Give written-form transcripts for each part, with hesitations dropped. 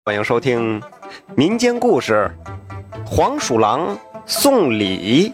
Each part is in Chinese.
欢迎收听民间故事《黄鼠狼送礼》。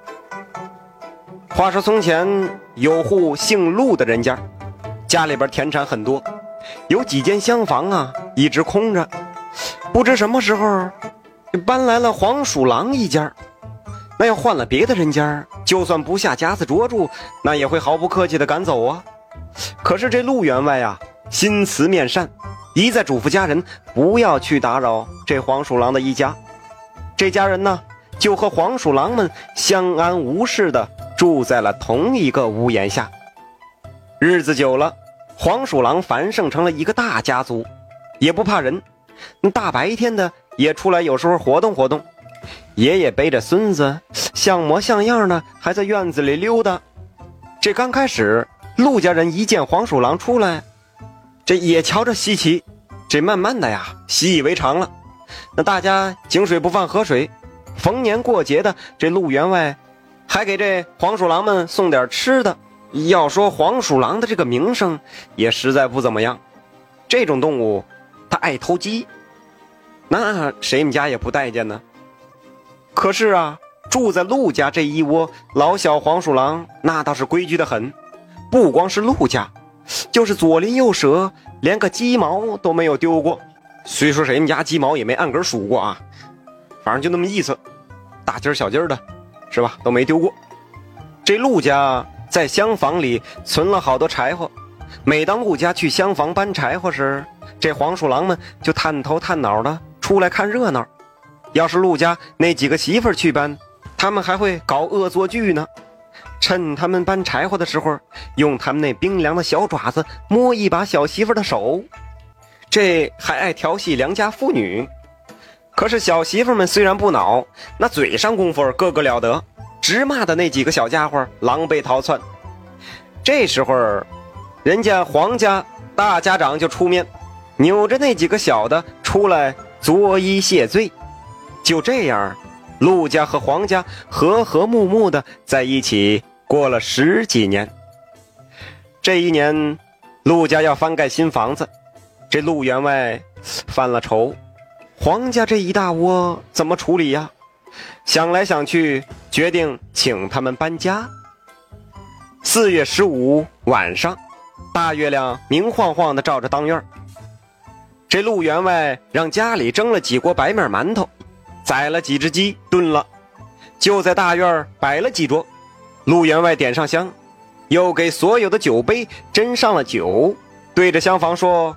话说从前有户姓陆的人家，家里边田产很多，有几间厢房啊一直空着，不知什么时候搬来了黄鼠狼一家。那要换了别的人家，就算不下夹子捉住，那也会毫不客气地赶走啊。可是这陆员外啊心慈面善，一再嘱咐家人不要去打扰这黄鼠狼的一家。这家人呢就和黄鼠狼们相安无事地住在了同一个屋檐下。日子久了，黄鼠狼繁盛成了一个大家族，也不怕人，大白天的也出来，有时候活动活动。爷爷背着孙子像模像样的还在院子里溜达。这刚开始陆家人一见黄鼠狼出来，这也瞧着稀奇，这慢慢的呀习以为常了。那大家井水不犯河水，逢年过节的这陆员外还给这黄鼠狼们送点吃的。要说黄鼠狼的这个名声也实在不怎么样，这种动物它爱偷鸡，那谁们家也不待见呢。可是啊，住在陆家这一窝老小黄鼠狼那倒是规矩的很，不光是陆家，就是左邻右舍连个鸡毛都没有丢过。虽说谁们家鸡毛也没按根数过啊，反正就那么意思，大鸡儿小鸡儿的是吧，都没丢过。这陆家在厢房里存了好多柴火，每当陆家去厢房搬柴火时，这黄鼠狼们就探头探脑的出来看热闹。要是陆家那几个媳妇儿去搬，他们还会搞恶作剧呢，趁他们搬柴火的时候，用他们那冰凉的小爪子摸一把小媳妇的手，这还爱调戏良家妇女。可是小媳妇们虽然不恼，那嘴上功夫个个了得，直骂的那几个小家伙狼狈逃窜。这时候人家黄家大家长就出面，扭着那几个小的出来作揖谢罪。就这样，陆家和黄家和和睦睦的在一起过了10几年。这一年陆家要翻盖新房子，这陆员外犯了愁，黄家这一大窝怎么处理呀？想来想去，决定请他们搬家。4月15晚上，大月亮明晃晃地照着当院，这陆员外让家里蒸了几锅白面馒头，宰了几只鸡炖了，就在大院摆了几桌。陆员外点上香，又给所有的酒杯斟上了酒，对着厢房说：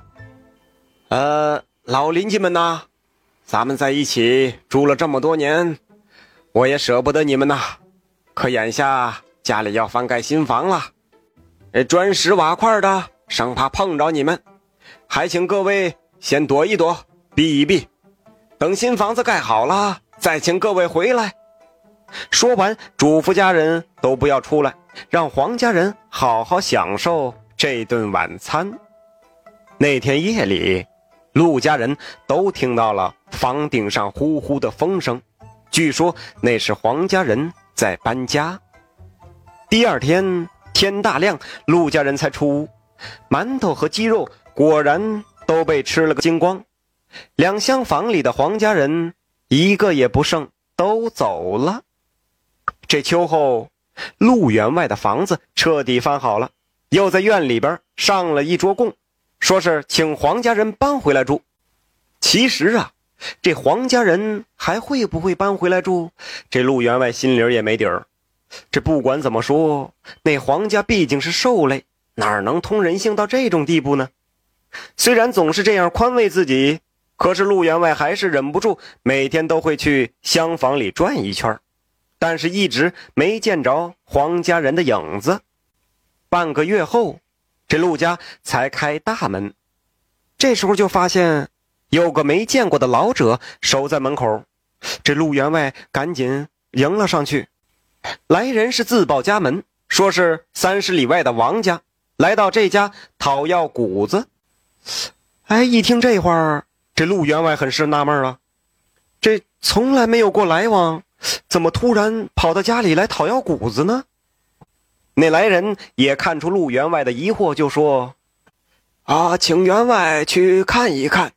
老邻居们呐，咱们在一起住了这么多年，我也舍不得你们呐，可眼下家里要翻盖新房了，砖石瓦块的生怕碰着你们，还请各位先躲一躲，避一避，等新房子盖好了再请各位回来。说完嘱咐家人都不要出来，让黄家人好好享受这顿晚餐。那天夜里，陆家人都听到了房顶上呼呼的风声，据说那是黄家人在搬家。第二天天大亮，陆家人才出屋，馒头和鸡肉果然都被吃了个精光。两厢房里的黄家人一个也不剩，都走了。这秋后，陆员外的房子彻底翻好了，又在院里边上了一桌供，说是请黄家人搬回来住。其实啊，这黄家人还会不会搬回来住，这陆员外心里也没底儿。这不管怎么说，那黄家毕竟是兽类，哪能通人性到这种地步呢？虽然总是这样宽慰自己，可是陆员外还是忍不住每天都会去厢房里转一圈，但是一直没见着黄家人的影子。半个月后，这陆家才开大门。这时候就发现有个没见过的老者守在门口，这陆员外赶紧迎了上去。来人是自报家门，说是30里外的王家来到这家讨要谷子。一听这话，这陆员外很是纳闷了，这从来没有过来往，怎么突然跑到家里来讨要谷子呢？那来人也看出陆员外的疑惑，就说：请员外去看一看，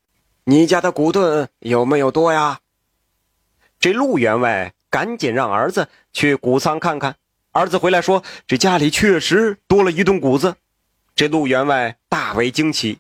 你家的谷盾有没有多呀？”这陆员外赶紧让儿子去谷仓看看。儿子回来说，这家里确实多了一吨谷子。这陆员外大为惊奇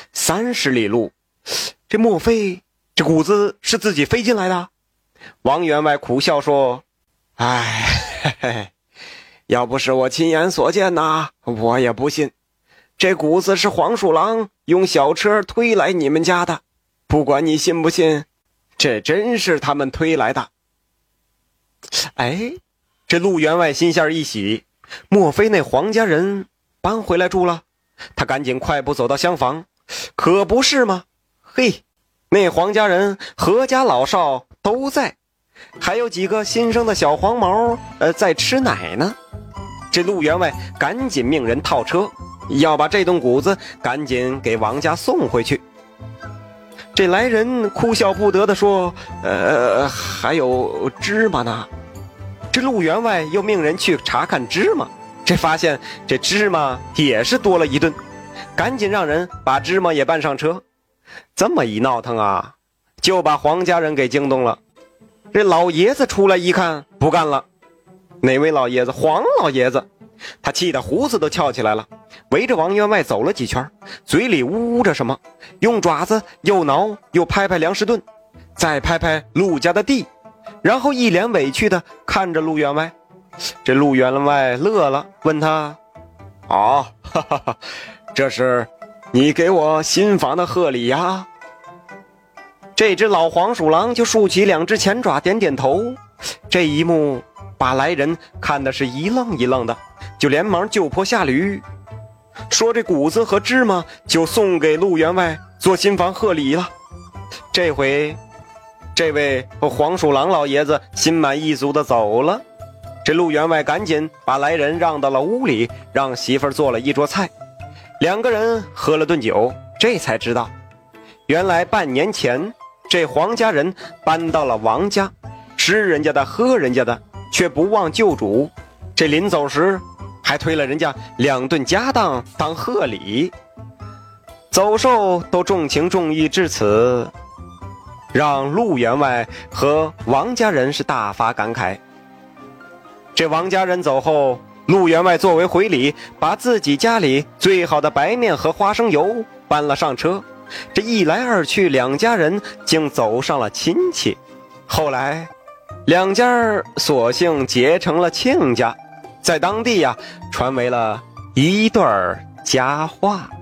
，30里路，这莫非这谷子是自己飞进来的？王员外苦笑说：“哎，嘿嘿，要不是我亲眼所见呐，我也不信。这谷子是黄鼠狼用小车推来你们家的，不管你信不信，这真是他们推来的。”哎，这陆员外心下一喜，莫非那黄家人搬回来住了？他赶紧快步走到厢房，可不是吗？嘿，那黄家人阖家老少都在，还有几个新生的小黄毛在吃奶呢。这陆员外赶紧命人套车，要把这栋谷子赶紧给王家送回去。这来人哭笑不得地说：“还有芝麻呢。”这陆员外又命人去查看芝麻，这发现这芝麻也是多了一吨，赶紧让人把芝麻也搬上车。这么一闹腾啊，就把黄家人给惊动了。这老爷子出来一看，不干了。哪位老爷子？黄老爷子。他气得胡子都翘起来了，围着王员外走了几圈，嘴里呜呜着什么，用爪子又挠又拍拍粮食盾，再拍拍陆家的地，然后一脸委屈的看着陆员外。这陆员外乐了，问他：“哦，哈哈哈，这是你给我新房的贺礼呀？”这只老黄鼠狼就竖起2只前爪，点点头。这一幕把来人看的是一愣一愣的，就连忙就坡下驴，说这谷子和芝麻就送给陆员外做新房贺礼了。这回这位黄鼠狼老爷子心满意足的走了。这陆员外赶紧把来人让到了屋里，让媳妇儿做了一桌菜。2个人喝了顿酒，这才知道原来半年前这黄家人搬到了王家，吃人家的喝人家的，却不忘旧主。这临走时还推了人家2顿家当当贺礼，走兽都重情重义至此，让陆员外和王家人是大发感慨。这王家人走后，陆员外作为回礼，把自己家里最好的白面和花生油搬了上车。这一来二去，2家人竟走上了亲戚。后来2家索性结成了亲家，在当地传为了一段佳话。